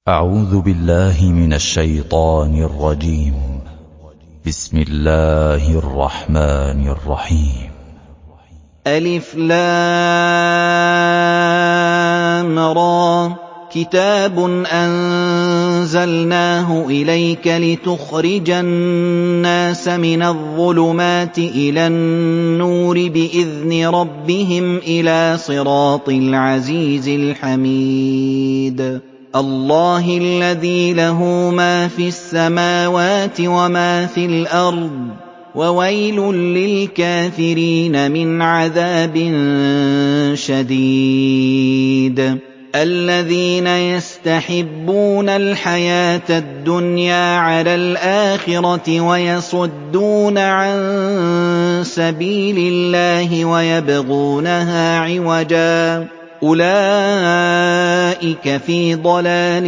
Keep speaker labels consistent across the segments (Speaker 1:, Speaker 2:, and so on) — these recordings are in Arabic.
Speaker 1: أعوذ بالله من الشيطان الرجيم. بسم الله الرحمن الرحيم.
Speaker 2: ألف لام را كتاب أنزلناه إليك لتخرج الناس من الظلمات إلى النور بإذن ربهم إلى صراط العزيز الحميد الله الذي له ما في السماوات وما في الأرض وويل للكافرين من عذاب شديد الذين يستحبون الحياة الدنيا على الآخرة ويصدون عن سبيل الله ويبغونها عوجا أولئك في ضلال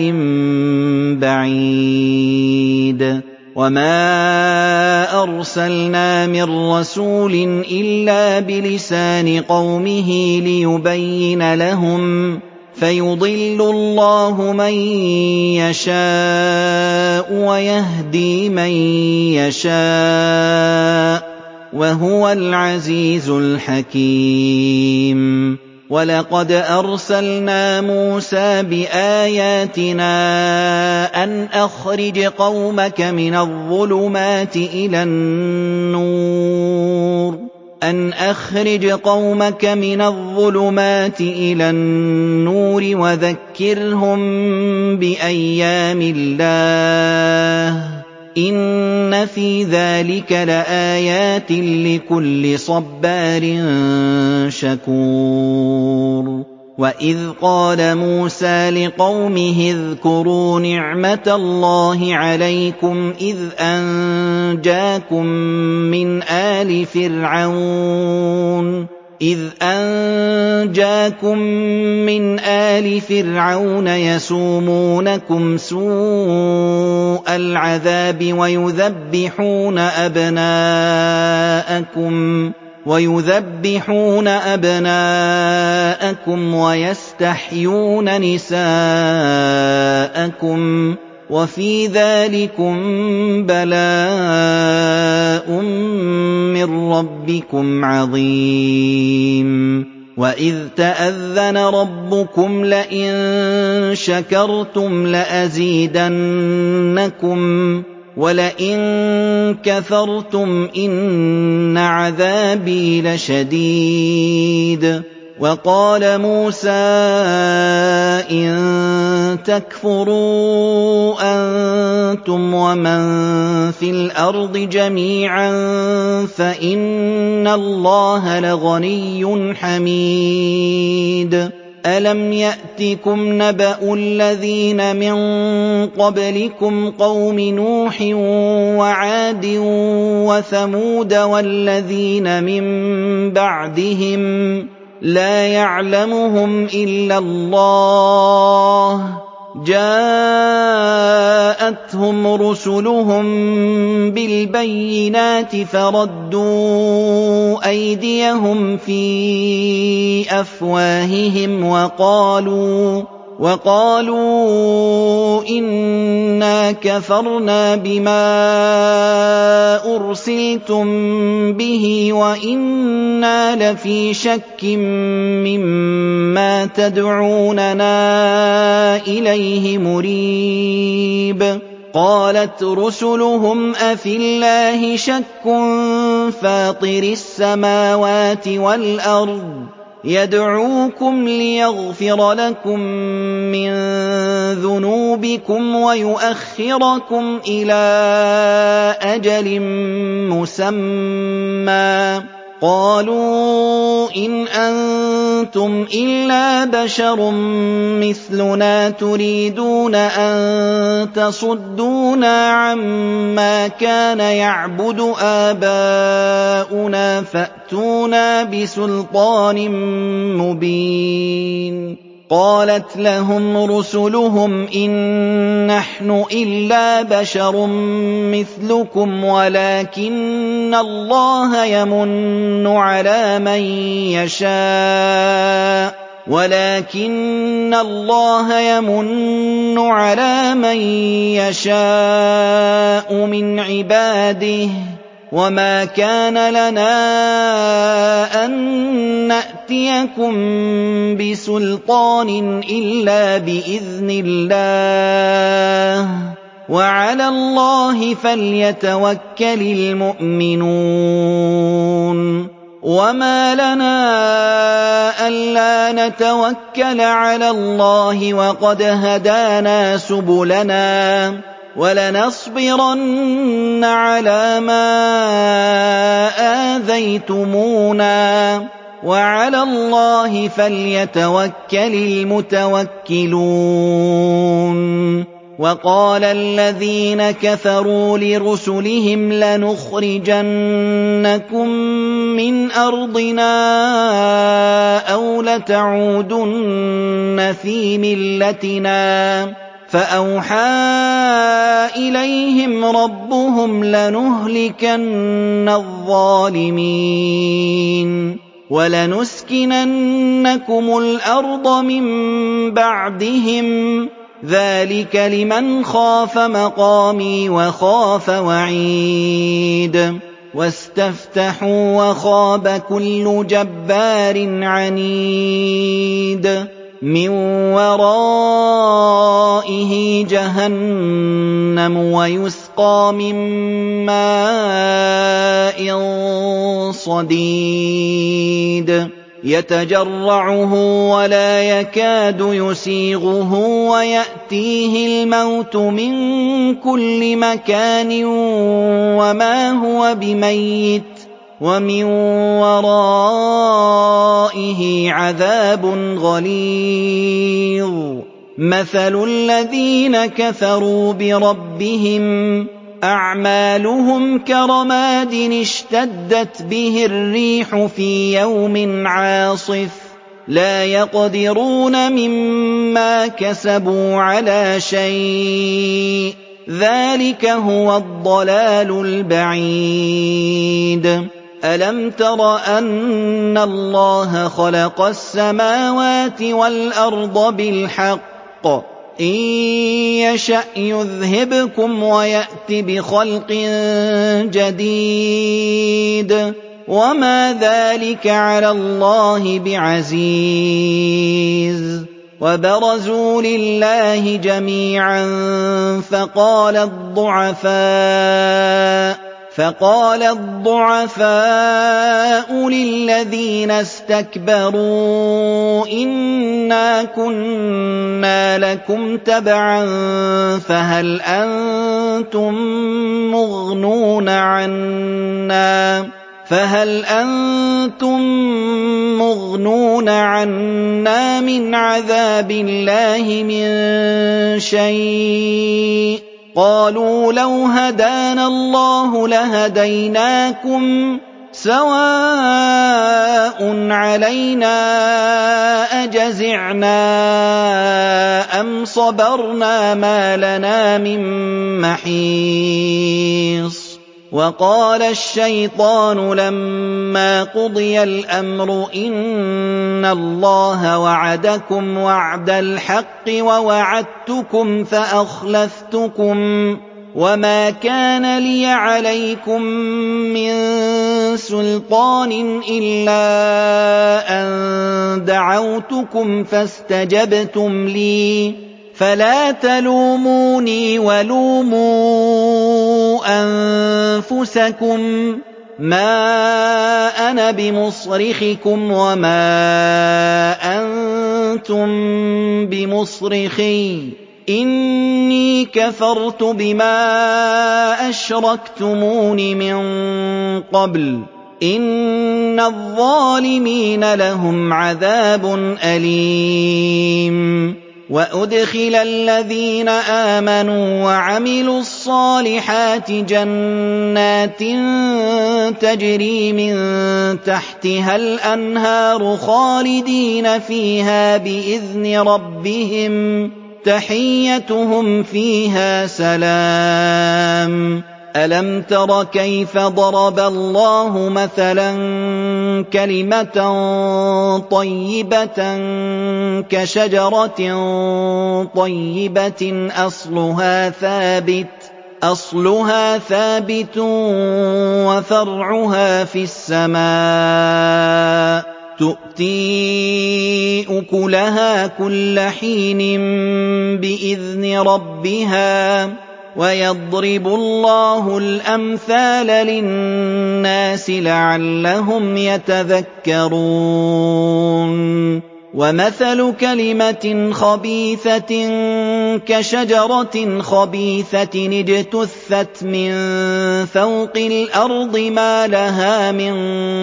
Speaker 2: بعيد وما أرسلنا من رسول إلا بلسان قومه ليبين لهم فيضل الله من يشاء ويهدي من يشاء وهو العزيز الحكيم ولقد أرسلنا موسى بآياتنا أن أخرج قومك من الظلمات إلى النور وذكرهم بأيام الله إن في ذلك لآيات لكل صبار شكور وإذ قال موسى لقومه اذكروا نعمة الله عليكم إذ أنجاكم من آل فرعون يسومونكم سوء العذاب ويذبحون أبناءكم ويستحيون نساءكم وفي ذلكم بلاء من ربكم عظيم وإذ تأذن ربكم لئن شكرتم لأزيدنكم ولئن كفرتم إن عذابي لشديد وقال موسى إن تكفروا أنتم ومن في الأرض جميعا فإن الله لغني حميد ألم يأتكم نبأ الذين من قبلكم قوم نوح وعاد وثمود والذين من بعدهم لا يعلمهم إلا الله جاءتهم رسلهم بالبينات فردوا أيديهم في أفواههم وقالوا إنا كفرنا بما أرسلتم به وإنا لفي شك مما تدعوننا إليه مريب قالت رسلهم أفي الله شك فاطر السماوات والأرض يدعوكم ليغفر لكم من ذنوبكم ويؤخركم إلى أجل مسمى قالوا إن أنتم إلا بشر مثلنا تريدون أن تصدونا عما كان يعبد آباؤنا فأتونا بسلطان مبين قالت لهم رسلهم إن نحن إلا بشر مثلكم ولكن الله يمن على من يشاء وَلَٰكِنَّ اللَّهَ يَمُنُّ عَلَىٰ مَن يَشَاءُ مِنْ عِبَادِهِ ۖ وَمَا كَانَ لَنَا أَن نَّأْتِيَكُم بِسُلْطَانٍ إِلَّا بِإِذْنِ اللَّهِ ۚ وَعَلَى اللَّهِ فَلْيَتَوَكَّلِ الْمُؤْمِنُونَ وَمَا لَنَا أَلَّا نَتَوَكَّلَ عَلَى اللَّهِ وَقَدْ هَدَانَا سُبُلَنَا ۚ وَلَنَصْبِرَنَّ عَلَىٰ مَا آذَيْتُمُونَا ۚ وَعَلَى اللَّهِ فَلْيَتَوَكَّلِ الْمُتَوَكِّلُونَ وَقَالَ الَّذِينَ كَفَرُوا لِرُسُلِهِمْ لَنُخْرِجَنَّكُم مِّنْ أَرْضِنَا أَوْ لَتَعُودُنَّ فِي مِلَّتِنَا ۖ فَأَوْحَىٰ إِلَيْهِمْ رَبُّهُمْ لَنُهْلِكَنَّ الظَّالِمِينَ وَلَنُسْكِنَنَّكُمُ الْأَرْضَ مِن بَعْدِهِمْ ۚ ذَٰلِكَ لِمَنْ خَافَ مَقَامِي وَخَافَ وَعِيدِ وَاسْتَفْتَحُوا وَخَابَ كُلُّ جَبَّارٍ عَنِيدٍ مِّن وَرَائِهِ جَهَنَّمُ وَيُسْقَىٰ مِن مَّاءٍ صَدِيدٍ يَتَجَرَّعُهُ وَلَا يَكَادُ يُسِيغُهُ وَيَأْتِيهِ الْمَوْتُ مِن كُلِّ مَكَانٍ وَمَا هُوَ بِمَيِّتٍ وَمِن وَرَائِهِ عَذَابٌ غَلِيظٌ مَّثَلُ الَّذِينَ كَفَرُوا بِرَبِّهِمْ أَعْمَالُهُمْ كَرَمَادٍ اشْتَدَّتْ بِهِ الرِّيحُ فِي يَوْمٍ عَاصِفٍ لَّا يَقْدِرُونَ مِمَّا كَسَبُوا عَلَىٰ شَيْءٍ ۚ ذَٰلِكَ هُوَ الضَّلَالُ الْبَعِيدُ أَلَمْ تَرَ أَنَّ اللَّهَ خَلَقَ السَّمَاوَاتِ وَالْأَرْضَ بِالْحَقِّ ۚ إِن يَشَأْ يُذْهِبْكُمْ وَيَأْتِ بِخَلْقٍ جَدِيدٍ وَمَا ذَٰلِكَ عَلَى اللَّهِ بِعَزِيزٍ وَبَرَزُوا لِلَّهِ جَمِيعًا فَقَالَ الضُّعَفَاءُ لِلَّذِينَ اسْتَكْبَرُوا إِنَّا كُنَّا لَكُمْ تَبَعًا فَهَلْ أَنتُم مُّغْنُونَ عَنَّا مِنْ عَذَابِ اللَّهِ مِن شَيْءٍ ۚ قَالُوا لَوْ هَدَانَا اللَّهُ لَهَدَيْنَاكُمْ ۖ سَوَاءٌ عَلَيْنَا أَجَزِعْنَا أَمْ صَبَرْنَا مَا لَنَا مِن مَّحِيصٍ وَقَالَ الشَّيْطَانُ لَمَّا قُضِيَ الْأَمْرُ إِنَّ اللَّهَ وَعَدَكُمْ وَعْدَ الْحَقِّ وَوَعَدتُّكُمْ فَأَخْلَفْتُكُمْ وَمَا كَانَ لِيَ عَلَيْكُم مِّن سُلْطَانٍ إِلَّا أَن دَعَوْتُكُمْ فَاسْتَجَبْتُمْ لِي فَلَا تَلُومُونِي وَلُومُوا أَنفُسَكُم مَّا أَنَا بِمُصْرِخِكُمْ وَمَا أَنتُم بِمُصْرِخِيَّ ۖ إِنِّي كَفَرْتُ بِمَا أَشْرَكْتُمُونِ مِن قَبْلُ ۗ إِنَّ الظَّالِمِينَ لَهُمْ عَذَابٌ أَلِيمٌ وَأُدْخِلَ الَّذِينَ آمَنُوا وَعَمِلُوا الصَّالِحَاتِ جَنَّاتٍ تَجْرِي مِن تَحْتِهَا الْأَنْهَارُ خَالِدِينَ فِيهَا بِإِذْنِ رَبِّهِمْ تَحِيَّتُهُمْ فِيهَا سَلَامٌ أَلَمْ تَرَ كَيْفَ ضَرَبَ اللَّهُ مَثَلًا كَلِمَةً طَيِّبَةً كَشَجَرَةٍ طَيِّبَةٍ أَصْلُهَا ثَابِتٌ وَفَرْعُهَا فِي السَّمَاءِ تُؤْتِي أُكُلَهَا كُلَّ حِينٍ بِإِذْنِ رَبِّهَا ۗ وَيَضْرِبُ اللَّهُ الْأَمْثَالَ لِلنَّاسِ لَعَلَّهُمْ يَتَذَكَّرُونَ وَمَثَلُ كَلِمَةٍ خَبِيثَةٍ كَشَجَرَةٍ خَبِيثَةٍ اجْتُثَّتْ مِن فَوْقِ الْأَرْضِ مَا لَهَا مِن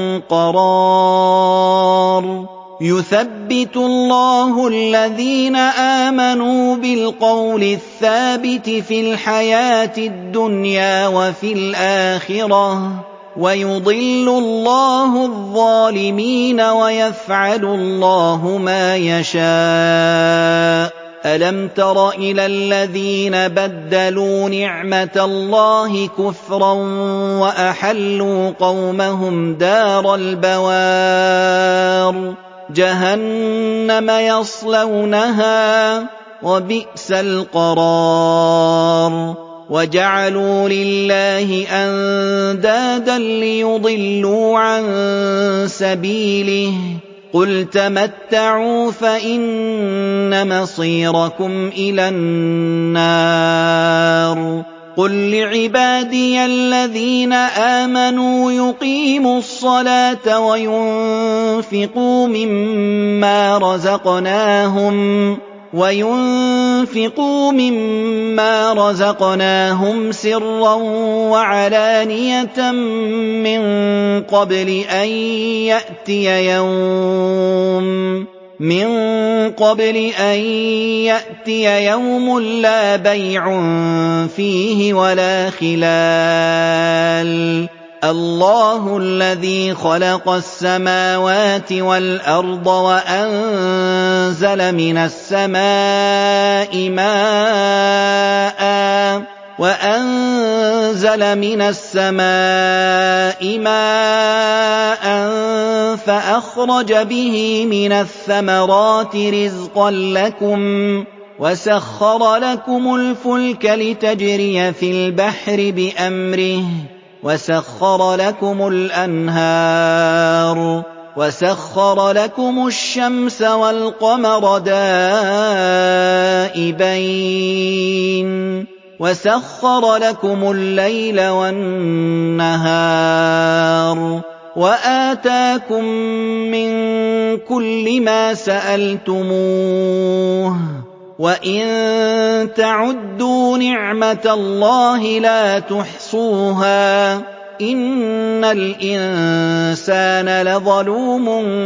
Speaker 2: قَرَارٍ يُثَبِّتُ اللَّهُ الَّذِينَ آمَنُوا بِالْقَوْلِ الثَّابِتِ فِي الْحَيَاةِ الدُّنْيَا وَفِي الْآخِرَةِ ۖ وَيُضِلُّ اللَّهُ الظَّالِمِينَ وَيَفْعَلُ اللَّهُ مَا يَشَاءُ أَلَمْ تَرَ إِلَى الَّذِينَ بَدَّلُوا نِعْمَةَ اللَّهِ كُفْرًا وَأَحَلُّوا قَوْمَهُمْ دَارَ الْبَوَارِ جَهَنَّمَ يَصْلَوْنَهَا ۖ وَبِئْسَ الْقَرَارُ وَجَعَلُوا لِلَّهِ أَندَادًا لِّيُضِلُّوا عَن سَبِيلِهِ ۗ قُلْ تَمَتَّعُوا فَإِنَّ مَصِيرَكُمْ إِلَى النَّارِ قُل لِّعِبَادِيَ الَّذِينَ آمَنُوا يُقِيمُوا الصَّلَاةَ وَيُنفِقُوا مِمَّا رَزَقْنَاهُمْ سِرًّا وَعَلَانِيَةً مِّن قَبْلِ أَن يَأْتِيَ يَوْمٌ لَّا بَيْعٌ فِيهِ وَلَا خِلَالٌ اللَّهُ الَّذِي خَلَقَ السَّمَاوَاتِ وَالْأَرْضَ وَأَنزَلَ مِنَ السَّمَاءِ مَاءً فَأَخْرَجَ بِهِ مِنَ الثَّمَرَاتِ رِزْقًا لَّكُمْ وَسَخَّرَ لَكُمُ الْفُلْكَ لِتَجْرِيَ فِي الْبَحْرِ بِأَمْرِهِ وَسَخَّرَ لَكُمُ الْأَنْهَارَ وَسَخَّرَ لَكُمُ الشَّمْسَ وَالْقَمَرَ دَائِبَيْنِ وَسَخَّرَ لَكُمُ اللَّيْلَ وَالنَّهَارَ وَآتَاكُم مِّن كُلِّ مَا سَأَلْتُمُوهُ ۚ وَإِن تَعُدُّوا نِعْمَةَ اللَّهِ لَا تُحْصُوهَا ۗ إِنَّ الْإِنسَانَ لَظَلُومٌ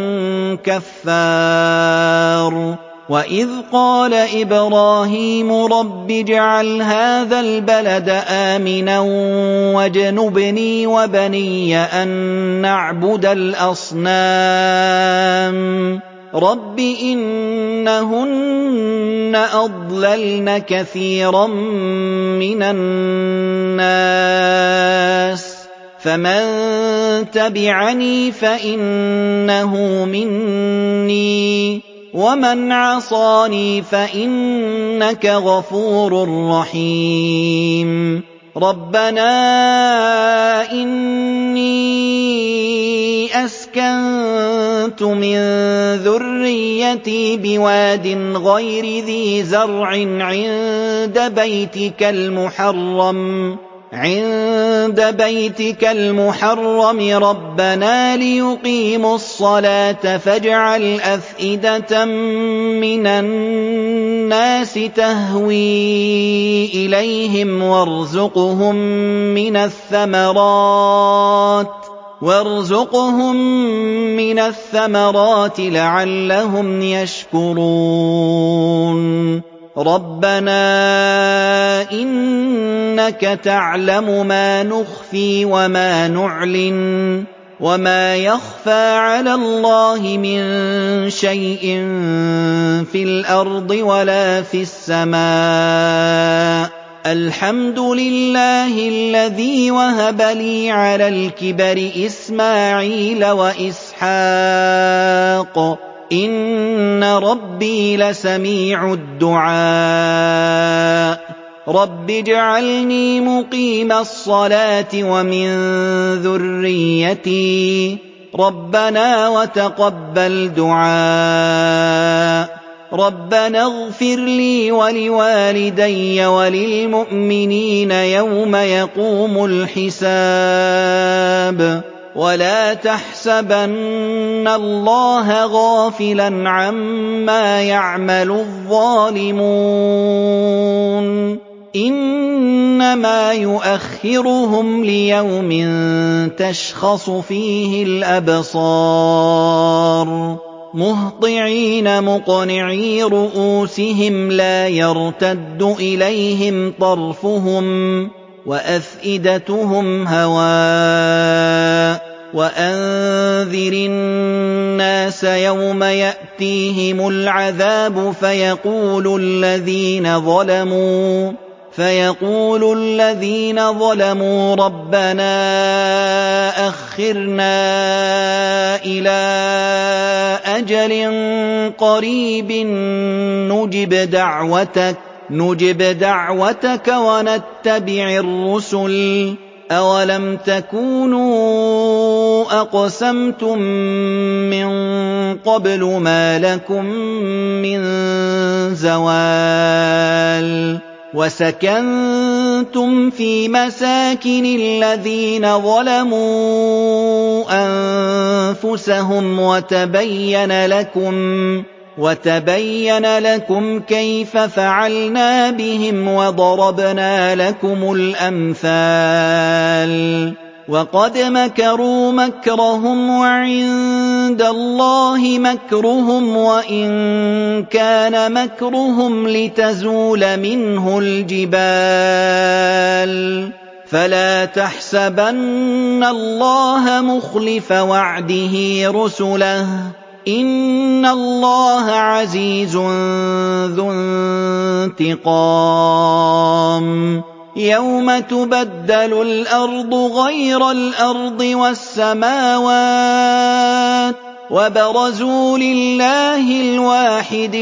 Speaker 2: كَفَّارٌ وَإِذْ قَالَ إِبْرَاهِيمُ رَبِّ اجْعَلْ هَٰذَا الْبَلَدَ آمِنًا وَاجْنُبْنِي وَبَنِيَّ أَن نَّعْبُدَ الْأَصْنَامَ رَبِّ إِنَّهُنَّ أَضْلَلْنَ كَثِيرًا مِّنَ النَّاسِ فَمَن تَبِعَنِي فَإِنَّهُ مِنِّي وَمَنْ عَصَانِي فَإِنَّكَ غَفُورٌ رَّحِيمٌ رَبَّنَا إِنِّي أَسْكَنتُ مِن ذُرِّيَّتِي بِوَادٍ غَيْرِ ذِي زَرْعٍ عِندَ بَيْتِكَ الْمُحَرَّمِ رَبَّنَا لِيُقِيمُوا الصَّلَاةَ فَاجْعَلْ أَفْئِدَةً مِّنَ النَّاسِ تَهْوِي إِلَيْهِمْ وَارْزُقْهُم مِّنَ الثَّمَرَاتِ لَعَلَّهُمْ يَشْكُرُونَ رَبَّنَا إِنَّكَ تَعْلَمُ مَا نُخْفِي وَمَا نُعْلِنُ وَمَا يَخْفَىٰ عَلَى اللَّهِ مِن شَيْءٍ فِي الْأَرْضِ وَلَا فِي السَّمَاءِ الحمد لله الذي وهب لي على الكبر إسماعيل وإسحاق إن ربي لسميع الدعاء رب اجعلني مقيم الصلاة ومن ذريتي ربنا وتقبل دعاء ربنا اغفر لي ولوالدي وللمؤمنين يوم يقوم الحساب ولا تحسبن الله غافلا عما يعمل الظالمون إنما يؤخرهم ليوم تشخص فيه الأبصار مهطعين مقنعي رؤوسهم لا يرتد إليهم طرفهم وأفئدتهم هواء وأنذر الناس يوم يأتيهم العذاب فيقول الذين ظلموا ربنا أخرنا إلى أجل قريب نجب دعوتك ونتبع الرسل أولم تكونوا أقسمتم من قبل ما لكم من زوال وسكنتم في مساكن الذين ظلموا أنفسهم وتبين لكم كيف فعلنا بهم وضربنا لكم الأمثال وقد مكروا مكرهم وعند الله مكرهم وإن كان مكرهم لتزول منه الجبال فلا تحسبن الله مخلف وعده رسله إن الله عزيز ذو انتقام يوم تبدل الأرض غير الأرض والسماوات وبرزوا لله الواحد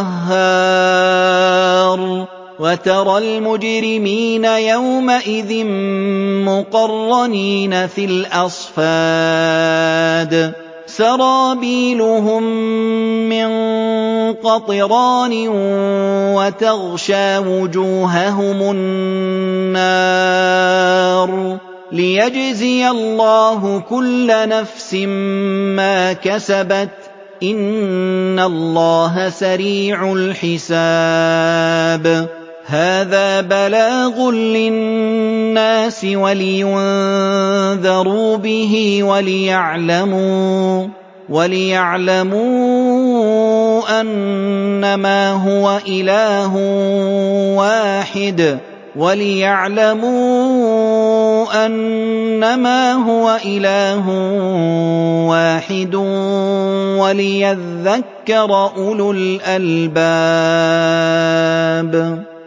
Speaker 2: القهار وترى المجرمين يومئذ مقرنين في الأصفاد سرابيلهم من قطران وتغشى وجوههم النار ليجزي الله كل نفس ما كسبت إن الله سريع الحساب هذا بلاغ للناس ولينذروا به وليعلموا أنما هو إله واحد وليذكر أولو الألباب